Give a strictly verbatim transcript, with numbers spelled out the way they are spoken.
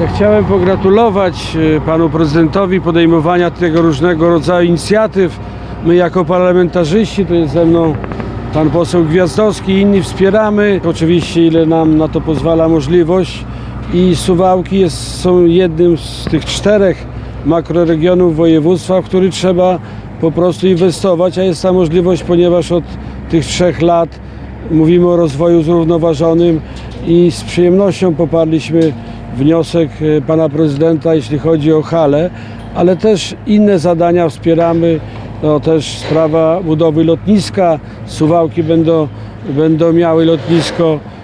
Ja chciałem pogratulować panu prezydentowi podejmowania tego różnego rodzaju inicjatyw. My jako parlamentarzyści, to jest ze mną pan poseł Gwiazdowski i inni, wspieramy. Oczywiście ile nam na to pozwala możliwość. I Suwałki jest, są jednym z tych czterech makroregionów województwa, w który trzeba po prostu inwestować, a jest ta możliwość, ponieważ od tych trzech lat mówimy o rozwoju zrównoważonym i z przyjemnością poparliśmy wniosek pana prezydenta, jeśli chodzi o halę, ale też inne zadania wspieramy. No, też sprawa budowy lotniska. Suwałki będą, będą miały lotnisko.